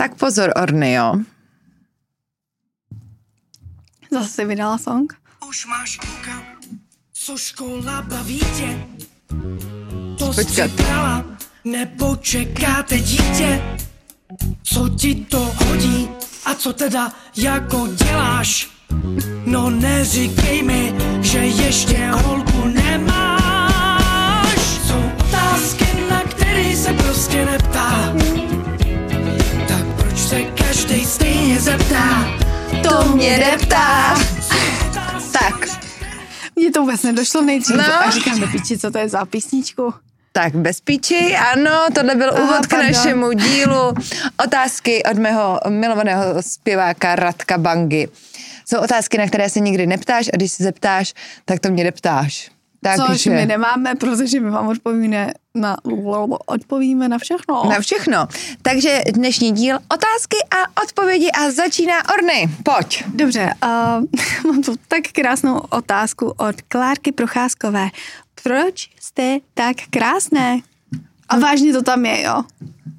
Tak pozor, Orny, jo. Zase si vydala song. Už máš kluka, co škola baví tě. To Počkat. jsi brala, nebo čekáte dítě. Co ti to hodí a co teda jako děláš? No neříkej mi, že ještě holku nemáš. Jsou otázky, na které se prostě neptá. Tak proč se každej stejně zeptá? To mě neptá. Tak, Mně to vůbec nedošlo nejdřív. No. A říkám do píči, co to je za písničku. tak bez píči, ano, tohle byl úvod k pardon. našemu dílu. Otázky od mého milovaného zpěváka Radka Bangy. Jsou otázky, na které se nikdy neptáš a když se zeptáš, tak to mě neptáš. Což my nemáme, protože my vám odpovíme na všechno. Na všechno. Takže dnešní díl otázky a odpovědi a začíná Orny. Pojď. Dobře, mám tu tak krásnou otázku od Klárky Procházkové. Proč jste tak krásné? A vážně to tam je, jo?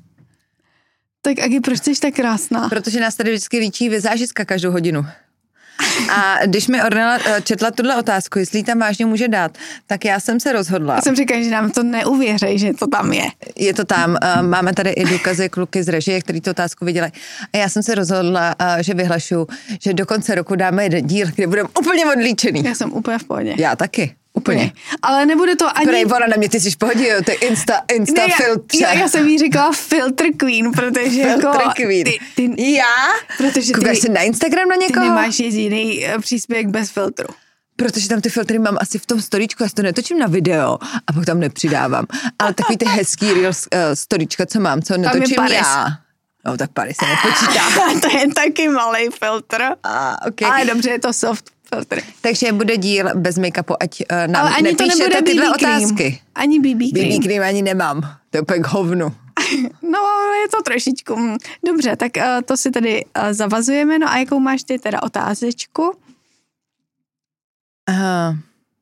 Tak Agi, proč jsi tak krásná? Protože nás tady vždycky líčí vizážistka každou hodinu. A když mi Ornella četla tuhle otázku, jestli ji tam vážně může dát, tak já jsem se rozhodla. Já jsem říkala, že nám to neuvěří, že to tam je. Je to tam, máme tady i důkazy kluky z režie, který tu otázku viděli. A já jsem se rozhodla, že vyhlašu, že do konce roku dáme jeden díl, kde budeme úplně odlíčený. Já jsem úplně v pohodě. Já taky. Úplně. Ale nebude to ani... Prej, ona na mě, ty jsi v pohodě, to je Insta filtře. Já jsem jí říkala filter queen, protože jako... Filter queen. Ty, Já? protože Koukáš se na Instagram na ty někoho? nemáš jediný příspěvek bez filtru. Protože tam ty filtry mám asi v tom storíčku, já si to netočím na video a pak tam nepřidávám. Ale takový ty hezký real storíčka, co mám, co netočím já. No tak Paris se nepočítá. To je taky malý filtr. Okay. Ale dobře, je to soft filtr. Takže bude díl bez make-upu, ať nám ale ani to nebude nepíšete tyhle BB cream. otázky. Ani BB cream. BB cream ani nemám. To je úplně k hovnu. No, je to trošičku. Dobře, tak to si tady zavazujeme. No a jakou máš ty teda otázečku? Aha.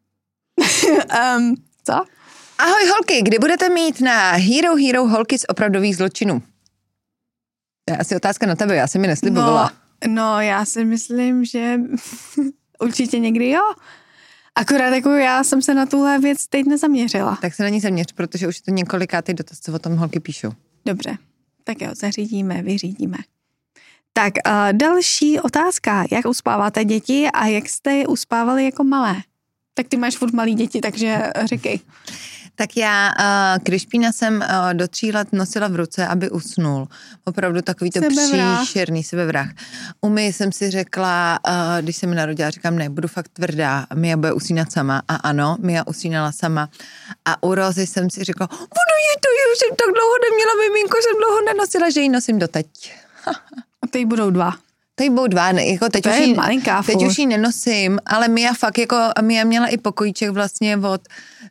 Co? Ahoj holky, kdy budete mít na Hero holky z opravdových zločinů? To je asi otázka na tebe, já jsem mi neslibovala. No, já si myslím, že určitě někdy jo. Akorát jako já jsem se na tuhle věc teď nezaměřila. Tak se na ní zaměř, protože už je to několikátý dotaz, co o tom holky píšou. Dobře, tak jo, vyřídíme. Tak další otázka. Jak uspáváte děti a jak jste je uspávali jako malé? Tak ty máš furt malý děti, takže říkej. Tak já Krišpína jsem do 3 let nosila v ruce, aby usnul. Opravdu takový to příšerný sebevrah. U Mii jsem si řekla, když jsem mi narodila, říkám, ne, budu fakt tvrdá, Mia bude usínat sama. A ano, Mia usínala sama. A u Rozy jsem si řekla, že jsem tak dlouho neměla miminko, jsem dlouho nenosila, že ji nosím doteď. A ty budou 2. Teď budou 2, jako teď už ji nenosím, ale Mia fakt jako, Mia měla i pokojíček vlastně od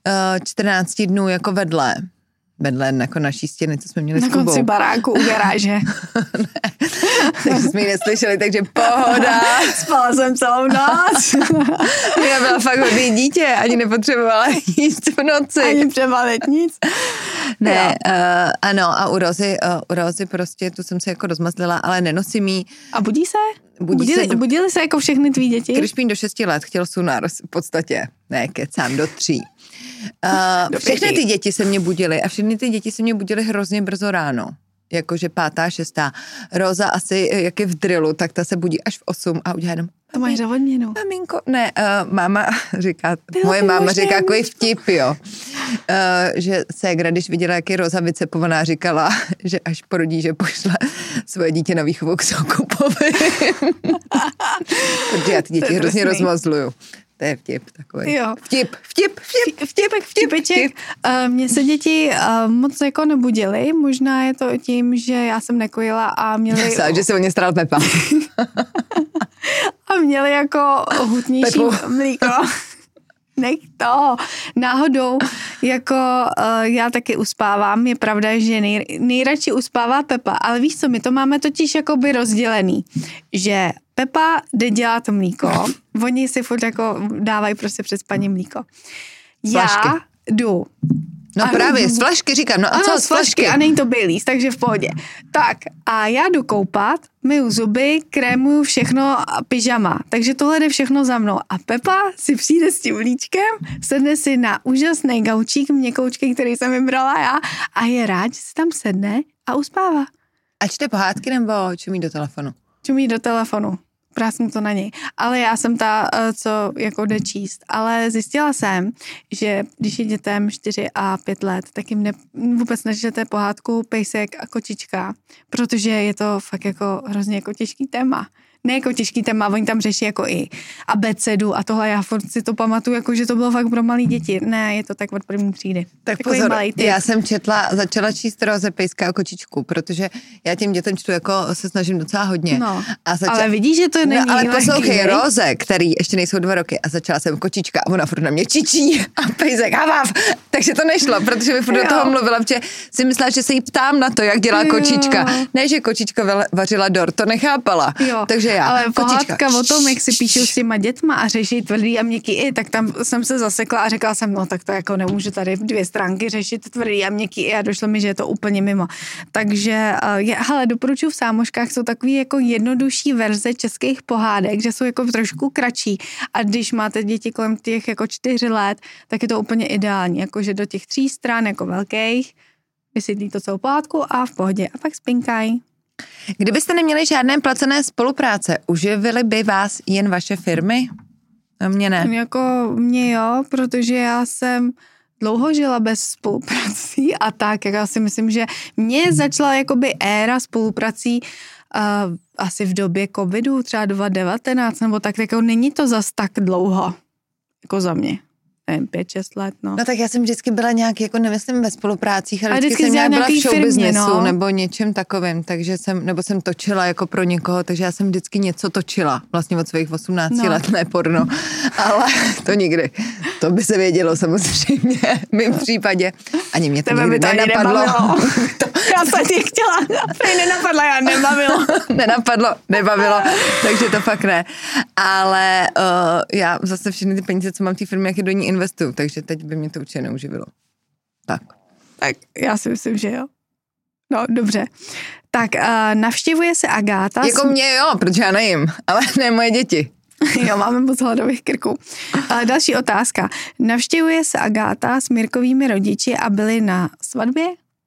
14 dnů jako vedle jako naší stěny, co jsme měli s Kubou. Na konci baráku u garáže. Ne, takže jsme ji neslyšeli, takže pohoda. Spala jsem celou noc. Mia byla fakt hodný dítě, ani nepotřebovala jíst v noci. Ani přebalit nic. Ne, ano, a u Rozy prostě, tu jsem se jako rozmazlila, ale nenosím jí. A budí se? Budili se jako všechny tvý děti? Krišpín do 6 let chtěl sunar v podstatě. Ne, kecám, do 3. Všechny ty děti se mě budily a všechny ty děti se mě budily hrozně brzo ráno. Jakože 5., 6. Roza asi, jak je v drillu, tak ta se budí až v 8 a udělá jenom. To máš za odměnu. Maminko, ne, máma říká, moje máma říká takový vtip, jo. Že ségra, když viděla, jak je Roza vycepovaná, říkala, že až porodí, že pošle svoje dítě na výchovu k Soukupovi. Protože já ty děti hrozně rozmazluju. To je vtip takový. Jo. Vtipeček. Mně se děti moc jako nebudily, možná je to tím, že já jsem nekojila a měli... Že se o ně staral Pepa. A měli jako hutnější mlíko. Nech to. Náhodou, jako já taky uspávám, je pravda, že nejradši uspává Pepa, ale víš co, my to máme totiž jakoby rozdělený, že Pepa jde dělat mlíko, oni si furt jako dávají prostě před spaním mlíko. Já jdu No a právě, z flašky říkám, no a co z flašky? A není to Baileys, takže v pohodě. Tak a já jdu koupat, myju zuby, krémuju všechno pyžama, takže tohle jde všechno za mnou. A Pepa si přijde s tím líčkem, sedne si na úžasný gaučík, měkoučky, který jsem vybrala já a je rád, že si tam sedne a uspává. A čte pohádky nebo čumí do telefonu? Čumí do telefonu. Prásnu to na něj. Ale já jsem ta, co jako jde číst. Ale zjistila jsem, že když je dětem 4 a 5 let, tak jim vůbec nečtete pohádku Pejsek a kočička, protože je to fakt jako hrozně jako těžký téma. Ne jako těžký téma, oni tam řeší jako i abecedu a tohle, já furt si to pamatuju, jako že to bylo fakt pro malý děti. Ne, je to tak od první třídy. Tak pozor, já jsem začala číst Roze, Pejska a kočičku, protože já těm dětem čtu jako se snažím docela hodně. No, ale vidíš, že to není. No, ale poslouchej, Roze, který ještě nejsou 2 roky a začala jsem kočička a ona furt na mě čičí a Pejsek havav. Takže to nešlo, protože mi furt do toho mluvila, protože si myslela, že se jí ptám na to, jak dělá kočička. Ne, že kočička vařila dort, to nechápala. Takže já. Ale pohádka o tom, jak si píšou s těma dětma a řeší tvrdý a měkký i, tak tam jsem se zasekla a řekla jsem, no tak to jako nemůžu tady 2 stránky řešit tvrdý a měkký i a došlo mi, že je to úplně mimo. Takže, hele, doporučuji v Sámoškách, jsou takový jako jednodušší verze českých pohádek, že jsou jako trošku kratší a když máte děti kolem těch jako 4 let, tak je to úplně ideální, jakože do těch 3 stran jako velkých, vysvětlí to celou pohádku a v pohodě a pak spinkají. Kdybyste neměli žádné placené spolupráce, uživily by vás jen vaše firmy? A mě ne. Jako mě jo, protože já jsem dlouho žila bez spoluprací a tak, já si myslím, že mě začala jakoby éra spoluprací asi v době covidu, třeba 2019, nebo tak jako není to zas tak dlouho, jako za mě. 5-6 let, no. No tak já jsem vždycky byla nějak, jako nemyslím ve spoluprácích, ale vždycky jsem nějak byla v showbiznesu nebo něčem takovým, takže jsem točila jako pro někoho, takže já jsem vždycky něco točila, vlastně od svých 18 let, ne porno, ale to nikdy. To by se vědělo samozřejmě v mém případě. Ani mě to nikdy nenapadlo. Já jsem tě chtěla, nenapadla, já nebavilo, takže to fakt ne. Ale já zase všechny ty peníze, co mám té firmy, jak je do ní investuju, takže teď by mě to určitě neuživilo. Tak já si myslím, že jo. No, dobře. Tak navštěvuje se Agáta. Jako mě jo, protože já nejím, ale ne moje děti. Jo, máme moc hladových krků. Další otázka. Navštěvuje se Agáta s Mirkovými rodiči a byli na svatbě?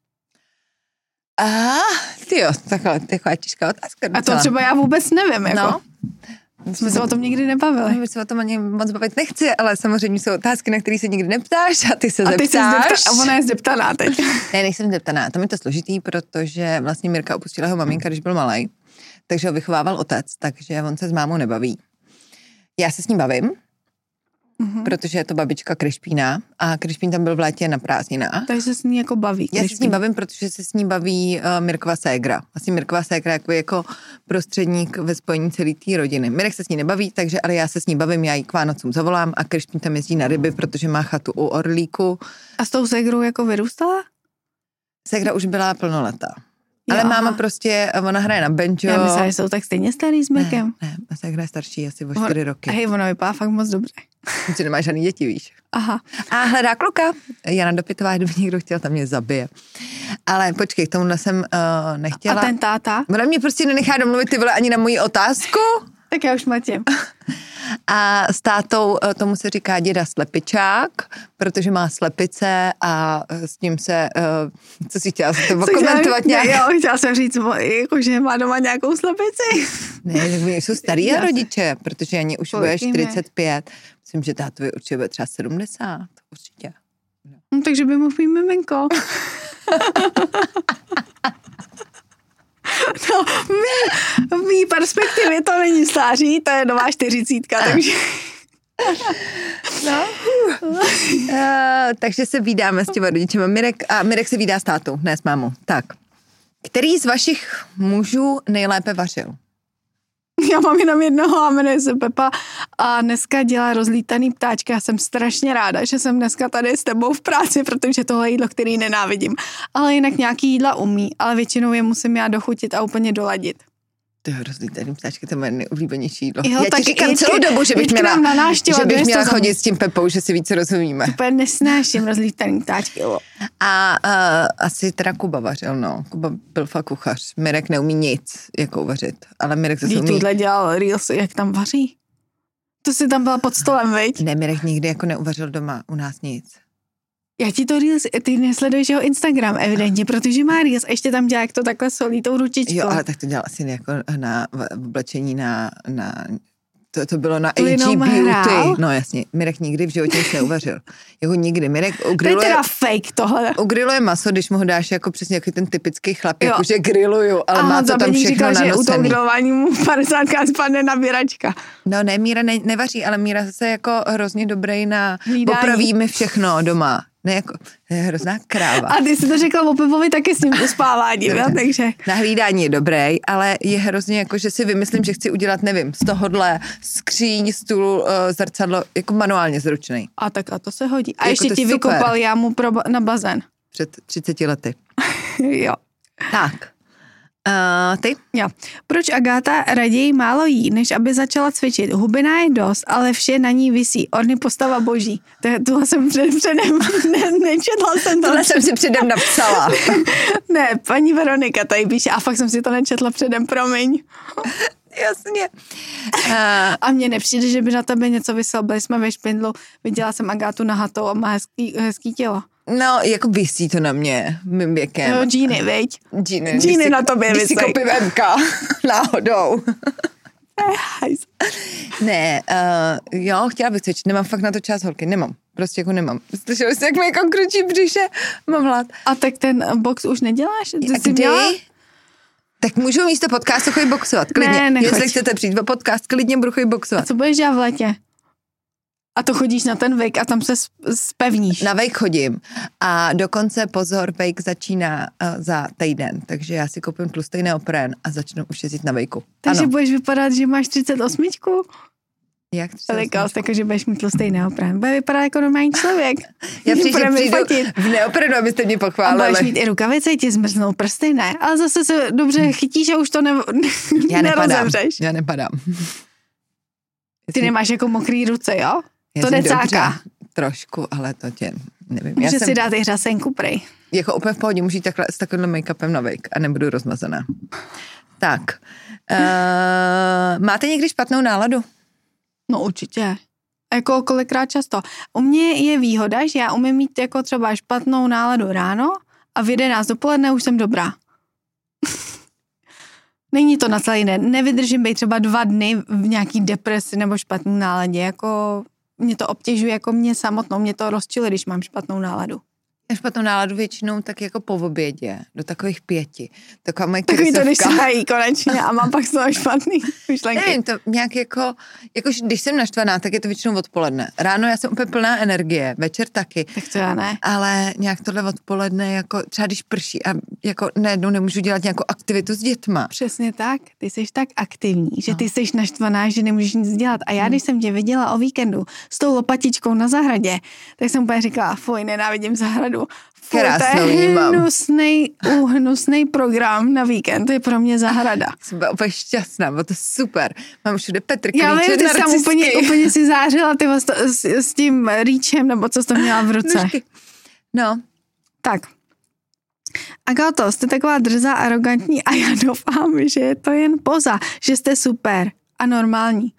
Tyjo, taková těžká otázka. A to třeba já vůbec nevím, jako. No. Jsme se o tom nikdy nebavili. My se o tom ani moc bavit nechci, ale samozřejmě jsou otázky, na které se nikdy neptáš a ty se zeptáš. A ona je zeptaná teď. Ne, nejsem zeptaná. Tam je to složitý, protože vlastně Mirka opustila jeho maminka, když byl malej, takže ho vychovával otec, takže on se s mámou nebaví. Já se s ním bavím, protože je to babička Krišpína a Krišpín tam byl v létě na prázdninách. Takže se s ní jako baví. Já se s ní bavím, protože se s ní baví Mirkova ségra. Vlastně Mirkova ségra jako prostředník ve spojení celé té rodiny. Mirek se s ní nebaví, takže ale já se s ní bavím, já ji k Vánocům zavolám a Krišpín tam jezdí na ryby, protože má chatu u Orlíku. A s tou ségrou jako vyrůstala? Ségra už byla plnoletá. Ale máma prostě, ona hraje na banjo. Já myslím, že jsou tak stejně starý s Mirkem. Ne, ségra je starší asi o 4 roky. Hej, ona vypadá fakt moc dobře. Ty nemá žádný děti, víš. Aha. A hledá kluka. Jana Dopitová, kdyby někdo chtěl, tam mě zabije. Ale počkej, k tomuhle jsem nechtěla. A ten táta? Ona mě prostě nenechá domluvit ty vole ani na moji otázku. Tak já už matím. A s tátou tomu se říká děda slepičák, protože má slepice a s ním se, co si chtěla se to komentovat nějak? Jo, chtěla jsem říct, jako, že má doma nějakou slepici. Ne, tak jsou starý rodiče, protože Janě už bude 45. Myslím, že tátovi určitě bude třeba 70, určitě. No, takže by mohl být miminko. No, v mý perspektivě to není stáří, to je nová 40, takže... No. Takže se vídáme s těma rodičema. Mirek se vídá s tátou, ne s mámou. Tak. Který z vašich mužů nejlépe vařil? Já mám jenom jednoho a jmenuje se Pepa a dneska dělá rozlítaný ptáčka. Já jsem strašně ráda, že jsem dneska tady s tebou v práci, protože tohle je jídlo, který nenávidím. Ale jinak nějaký jídla umí, ale většinou je musím já dochutit a úplně doladit. Ty rozlítaný ptáčky, to je moje nejoblíbenější jídlo. Jo, já ti říkám celou dobu, že bych měla chodit s tím Pepou, že si víc rozumíme. Úplně nesnáším rozlítaný ptáčky. A asi teda Kuba vařil, no. Kuba byl fakt kuchař. Mirek neumí nic, jako uvařit. Ale Mirek zase umí. Tuhle dělal reels, jak tam vaří. To si tam byla pod stolem, veď? Ne, Mirek nikdy jako neuvařil doma u nás nic. Já ti to reels, ty nesleduješ jeho Instagram evidentně, protože má reels a ještě tam dělá, jak to takhle solí tou ručičkou. Jo, ale tak to dělal asi jako na oblečení na to bylo na AG Beauty. No jasně, Mirek nikdy v životě nic neuvařil. Jako nikdy. Mirek ugriluje... To je teda fake tohle. Ugriluje maso, když mu ho dáš jako přesně jako ten typický chlap, jako že grilluju, ale má to tam všechno říkal, nanosený. Že u toho grilování mu 50krát spadne nabíračka. No ne, Míra nevaří, ale Míra zase jako hrozně dobrý na popraví mi všechno doma. Ne, jako, to je hrozná kráva. A ty jsi to řekla o Pepovi taky s tím uspáváním, jo, takže... Na hlídání je dobrý, ale je hrozně jako, že si vymyslím, že chci udělat, nevím, z tohohle skříň, stůl, zrcadlo, jako manuálně zručnej. A tak a to se hodí. A jako ještě ti vykopal jámu na bazén. Před 30 lety. Jo. Tak. Ty? Jo. Proč Agáta raději málo jí, než aby začala cvičit? Hubina je dost, ale vše na ní visí. Orny postava boží. Tohle jsem předem nečetla jsem to. Tohle jsem si předem napsala. Ne, paní Veronika tady píše a fakt jsem si to nečetla předem, promiň. Jasně. A mně nepřijde, že by na tebe něco vysel. Byli jsme ve Špindlu, viděla jsem Agátu nahatou a má hezký tělo. No, jako visí to na mě, mým věkem. No, džíny, veď? Džíny na tobě visí. Když si koupím Mka, náhodou. Ne, jo, chtěla bych cvičit, nemám fakt na to čas, holky, nemám. Prostě jako nemám. Slyšeli jste, jak mi jako kručí břiše? Mám hlad. A tak ten box už neděláš? Kdy? Tak můžu místo podcastu chodit boxovat, klidně. Ne, jestli chcete přijít o podcast, klidně budu chodit boxovat. A co budeš dělat v létě? A to chodíš na ten wake a tam se spevníš. Na wake chodím a dokonce pozor, wake začíná za týden, takže já si koupím tlustý neopren a začnu už jezdit na wakeu. Takže budeš vypadat, že máš 38? Jak 38? Takže budeš mít tlustý neopren. Bude vypadat jako normální člověk. Já přijdu v neoprenu, abyste mě pochválili. A budeš mít i rukavice, ti zmrznou prsty, ne? Ale zase se dobře chytíš a už to nerozevřeš. Já nepadám. Ty nemáš jako mokrý ruce, jo? To necáká. Trošku, ale to tě, nevím. Může si dát i hřasenku, prej. Jako úplně v pohodě, můžu jít takhle s takovým make-upem na wake a nebudu rozmazaná. Tak. Máte někdy špatnou náladu? No určitě. Jako kolikrát často. U mě je výhoda, že já umím mít jako třeba špatnou náladu ráno a v 11 dopoledne už jsem dobrá. Není to na celý den. Nevydržím být třeba 2 dny v nějaký depresi nebo špatný náladě. Jako mě to obtěžuje jako mě samotnou. Mě to rozčiluje, když mám špatnou náladu. Já špatnou náladu většinou tak jako po obědě, do takových 5. Takový to, když se hají konečně a mám pak z toho špatný myšlenky. Nevím, to nějak jako když jsem naštvaná, tak je to většinou odpoledne. Ráno já jsem úplně plná energie, večer taky. Tak to já ne. Ale nějak tohle odpoledne, jako třeba když prší a jako najednou nemůžu dělat nějakou aktivitu s dětma. Přesně tak, ty jsi tak aktivní, že ty jsi naštvaná, že nemůžeš nic dělat. A já, když jsem tě viděla o víkendu s tou lopatičkou na zahradě, tak jsem úplně říkala, fuj, nenávidím zahradu. Krásnou hnusnej program na víkend, to je pro mě zahrada. Jsem byla úplně šťastná, bylo to super. Mám všude Petr Klíče, narcisky. Já vím, ty jsi tam úplně si zářila ty s tím rýčem, nebo co jsi to měla v ruce. No. Tak. Agato, jste taková drzá, arrogantní a já doufám, že je to jen poza, že jste super a normální.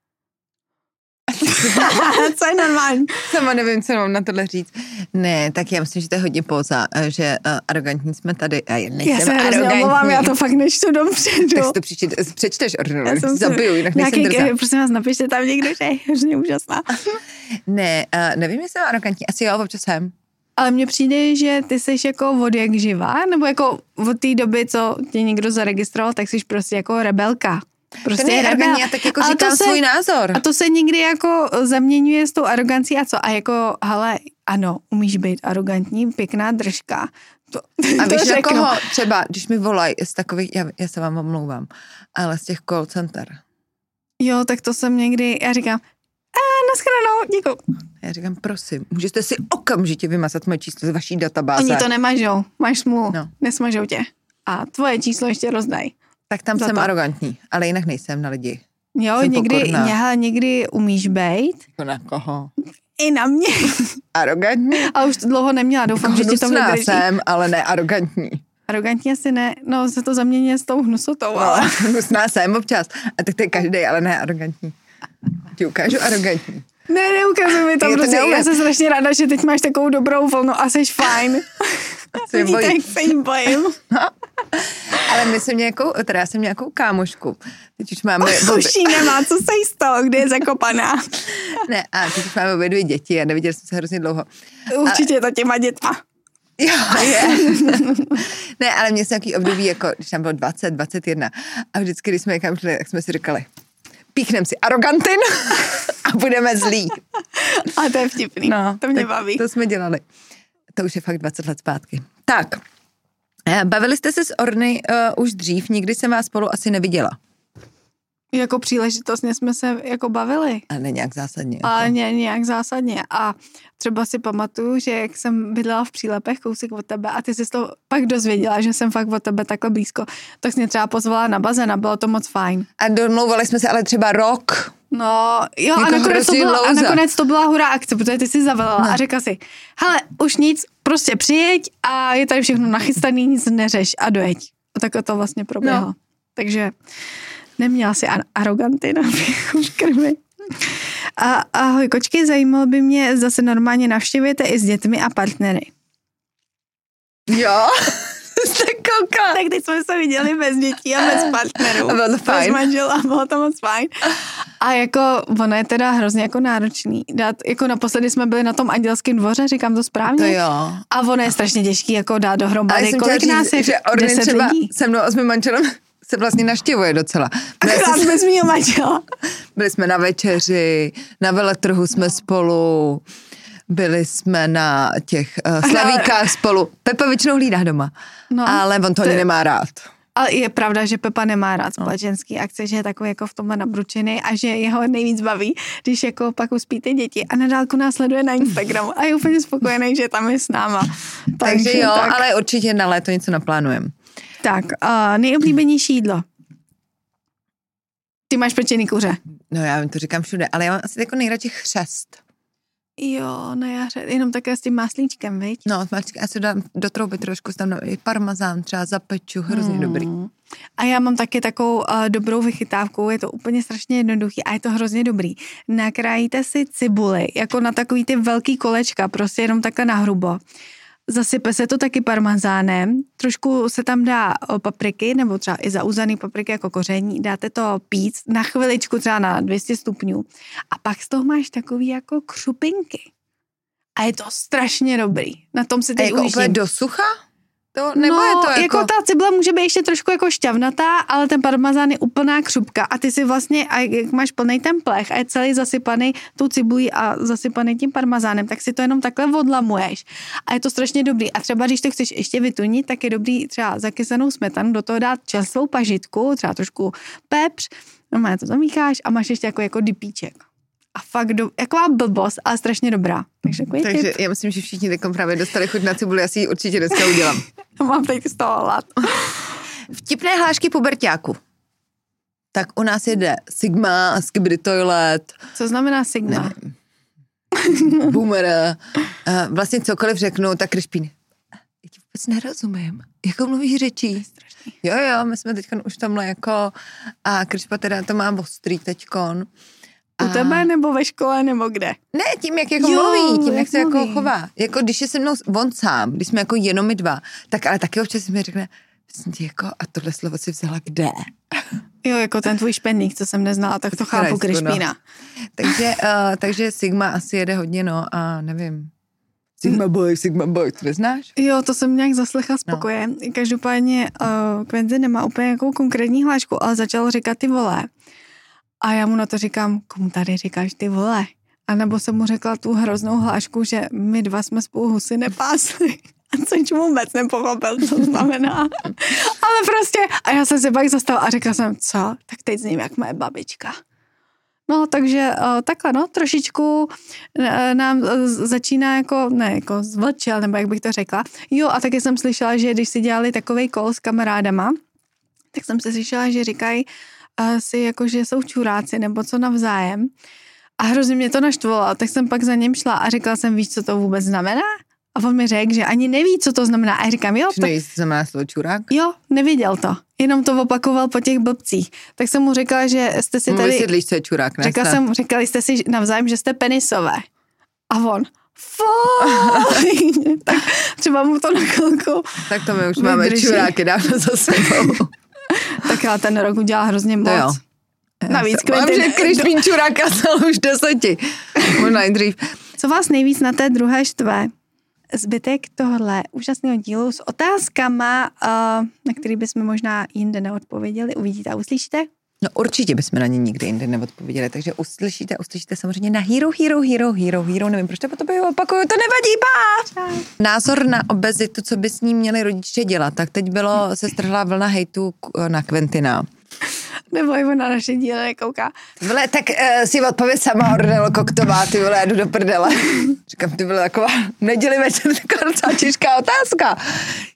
Co je normální? Sama nevím, co mám na tohle říct. Ne, tak já myslím, že to je hodně poza, že arrogantní jsme tady. A já se arrogantní. Já to fakt nečtu dopředu. Tak si to přečteš, zabiju, jinak nejsem drzá. Prosím vás, napište tam někdo, že je hrozně úžasná. Ne, nevím, jestli jsem arrogantní. Asi jo, občas jsem. Ale mně přijde, že ty jsi jako od jak živá, nebo jako od té doby, co tě někdo zaregistroval, tak jsi prostě jako rebelka. Prostě to je arrogantní, já tak jako říkám svůj názor. A to se někdy jako zaměňuje s tou arogancí a co? A jako, hele, ano, umíš být arrogantní, pěkná držka. A víš na koho třeba, když mi volají z takových, já se vám omlouvám, ale z těch call center. Jo, tak to jsem někdy, já říkám, naschledanou, děkuju. Já říkám, prosím, můžete si okamžitě vymazat moje číslo z vaší databáze. Oni to nemažou, máš smůlu, no. Nesmažou tě. A tvoje číslo ještě rozdají. Tak tam jsem arrogantní, ale jinak nejsem na lidi. Jo, někdy umíš bejt. Jako na koho? I na mě. Arrogantní? A už to dlouho neměla, doufám, že ti to vydrží. Jsem, ale ne arrogantní. Arrogantní asi ne, no se to zamění s tou hnusotou, ale... Hnusná jsem občas. A tak to je každý, ale ne arrogantní. Ti ukážu arrogantní. Ne, neukazuj mi to, protože já jsem strašně ráda, že teď máš takovou dobrou vlnu a jsi fajn. Vidíte, jak se jí bojím. No. Ale my jsem já jsem nějakou kámošku. Teď už máme... Už jí nemá, co se jí stalo, kde je zakopaná. Ne, a teď už máme obě 2 děti a neviděli jsme se hrozně dlouho. Určitě to těma dětma. Jo, je. Ne, ale mě se nějaký období, jako když tam bylo 20, 21 a vždycky, když jsme někam šli, tak jsme si říkali, píchnem si arrogantin a budeme zlí. A to je vtipný, no, to mě baví. To jsme dělali. To už je fakt 20 let zpátky. Tak, bavili jste se s Orny už dřív, nikdy jsem vás spolu asi neviděla. Jako příležitostně jsme se jako bavili. A ne nějak zásadně. Jako. Ale nějak zásadně. A třeba si pamatuju, že jak jsem bydlela v Přílepech kousek od tebe a ty jsi to pak dozvěděla, že jsem fakt od tebe takhle blízko, tak jsi mě třeba pozvala na bazén a bylo to moc fajn. A domlouvali jsme se ale třeba rok. No, jo, jako a nakonec to byla hurá akce, protože ty jsi zavolala a řekla si, hele, už nic, prostě přijeď a je tady všechno nachystaný, nic neřeš a dojeď. A tak to vlastně proběhlo. No. Takže neměla si arroganty na v krvi. A ahoj, kočky, zajímalo by mě, zase normálně navštěvujete i s dětmi a partnery. Jo, jste koukala. Tak teď jsme se viděli bez dětí a bez partnerů. A bylo to fajn. Bez manžela, bylo to moc fajn. A jako, ono je teda hrozně jako náročný. Dát, jako naposledy jsme byli na tom Andělském dvoře, říkám to správně? To jo. A ono je strašně těžký jako dát dohromady. Kolik nás je? Že Orny třeba lidí? Se mnou a s mým manželem se vlastně navštěvuje docela. Akorát bez mýho manžela. Byli jsme na večeři, na veletrhu jsme spolu, byli jsme na těch slavíkách spolu. Pepa většinou hlídá doma, no, ale on to nemá rád. Ale je pravda, že Pepa nemá rád společenský akce, že je takový jako v tomhle nabručený a že jeho nejvíc baví, když jako pak uspí ty děti a na dálku nás sleduje na Instagramu a je úplně spokojený, že tam je s náma. Takže jo, tak. Ale určitě na léto něco naplánujeme. Tak, nejoblíbenější jídlo. Ty máš pečený kuře. No já to říkám všude, ale já mám asi jako nejradši chřest. Jo, na jaře, jenom také s tím máslíčkem, viď? No, já si dám do trouby trošku, tam i parmazán třeba zapeču, hrozně dobrý. A já mám taky takovou dobrou vychytávku, je to úplně strašně jednoduchý a je to hrozně dobrý. Nakrájíte si cibuli, jako na takový ty velký kolečka, prostě jenom takhle nahrubo. Zasype se to taky parmazánem, trošku se tam dá papriky, nebo třeba i zauzaný papriky jako koření, dáte to píct na chviličku třeba na 200 stupňů a pak z toho máš takový jako křupinky. A je to strašně dobrý. Na tom si teď jako úplně do sucha? Nebo no, je to jako ta cibula může být ještě trošku jako šťavnatá, ale ten parmazán je úplná křupka a ty si vlastně, a jak máš plnej ten plech a je celý zasypaný tou cibulí a zasypaný tím parmazánem, tak si to jenom takhle odlamuješ a je to strašně dobrý. A třeba když to chceš ještě vytunit, tak je dobrý třeba zakysanou smetanu, do toho dát čerstvou pažitku, třeba trošku pepř, normálně to zamícháš a máš ještě jako dipíček. A fakt jaková blbost, ale strašně dobrá. Takže já myslím, že všichni takom právě dostali chuť na cibuli, já si ji určitě dneska udělám. Mám teď z toho hlad. Vtipné hlášky puberťáku. Tak u nás jede Sigma, Skibidi Toilet. Co znamená Sigma? Boomer. Vlastně cokoliv řeknu, tak Krišpín. Já ti vůbec nerozumím. Jakou mluvíš řečí? Jo, my jsme teďkon už tomhle jako a Krišpa teda to má ostrý teďkon. U tebe nebo ve škole nebo kde? Ne, tím, jak jako mluví, tím, jak se jako chová. Jako když je se mnou on sám, když jsme jako jenom my dva, tak ale taky občas mi řekne, jako, a tohle slovo si vzala kde? Jo, jako ten tvůj špendlík, co jsem neznala, tak to chápu, Krišpína. No. Takže Sigma asi jede hodně, no a nevím. Sigma boy, to neznáš? Jo, to jsem nějak zaslechla z pokoje. No. Každopádně Quentin nemá úplně nějakou konkrétní hlášku, ale začal říkat ty vole. A já mu na to říkám, komu tady říkáš ty vole? A nebo jsem mu řekla tu hroznou hlášku, že my dva jsme spolu husy nepásli. A což vůbec nepochopil, co znamená. Ale prostě, a já jsem se pak zastavila a řekla jsem, co? Tak teď zním jak moje babička. No, takže takhle, no, trošičku nám začíná jako zvlčel, nebo jak bych to řekla. Jo, a taky jsem slyšela, že když si dělali takovej kol s kamarádama, tak jsem se slyšela, že říkají si jako, že jsou čuráci nebo co navzájem. A hrozně mě to naštvalo, tak jsem pak za něm šla a řekla jsem, víš, co to vůbec znamená? A on mi řekl, že ani neví, co to znamená. A já říkám, jo. To znamená slovo čurák? Jo, nevěděl to. Jenom to opakoval po těch blbcích. Tak jsem mu řekla, že jste si tady... Vysvětlíš, co je čurák, ne? Řekali jste si navzájem, že jste penisové. A on, tak třeba mu to na chvilku tak to my už máme čuráky dávno za sebou. Tak já ten rok udělala hrozně moc. Jo. Navíc Mám, že Krišpín čuráka stal už 10. Možná i dřív. Co vás nejvíc na té druhé štve? Zbytek tohle úžasného dílu s otázkama, na který bychom možná jinde neodpověděli, uvidíte a uslyšíte? No určitě bychom na ně nikdy jinde neodpověděli, takže uslyšíte samozřejmě na Hero, nevím, proč to potom opakuju, to nevadí, pá! Názor na obezitu, co by s ním měli rodiče dělat, tak teď se strhla vlna hejtu na Quentina. Nebo i na naše díly nekouká. Vole, tak si odpověď sama, Ornelo Koktová, ty vole, jdu do prdele. Říkám, ty vole, taková neděli večer, taková docela těžká otázka.